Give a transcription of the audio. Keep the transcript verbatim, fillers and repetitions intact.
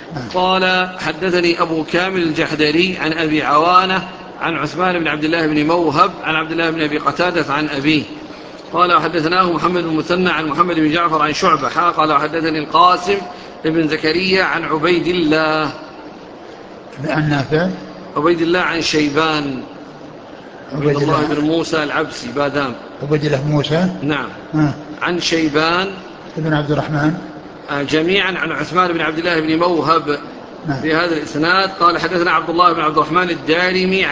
قال حدثني أبو كامل الجحدري عن أبي عوانة عن عثمان بن عبد الله بن موهب عن عبد الله بن أبي قتادة عن أبيه قال حدثناه محمد بن مثنى عن محمد بن جعفر عن شعبة قال حدثني القاسم بن زكريا عن عبيد الله عن نافع عبيد الله عن شيبان عبيد الله بن موسى العبسي بادام عبيد الله موسى نعم آه. عن شيبان ابن عبد الرحمن جميعا عن عثمان بن عبد الله بن موهب نعم. في هذا الإسناد قال حدثنا عبد الله بن عبد الرحمن الدارمي